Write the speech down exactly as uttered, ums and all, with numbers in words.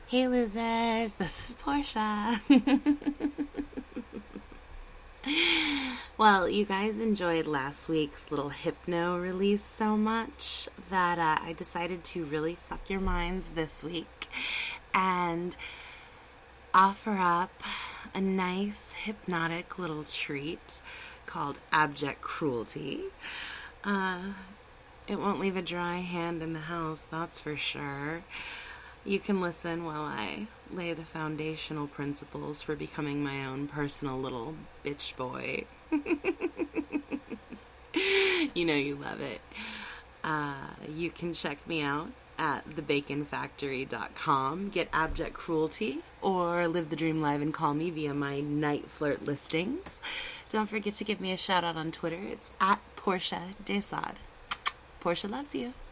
Hey losers, this is Portia. Well, you guys enjoyed last week's little hypno release so much that uh, I decided to really fuck your minds this week and offer up a nice hypnotic little treat called Abject Cruelty. Uh, it won't leave a dry hand in the house, that's for sure. You can listen while I lay the foundational principles for becoming my own personal little bitch boy. You know you love it. Uh, you can check me out at the bacon factory dot com, get Abject Cruelty, or Live the Dream Live and call me via my night flirt listings. Don't forget to give me a shout out on Twitter. It's at Portia Desad. Portia loves you.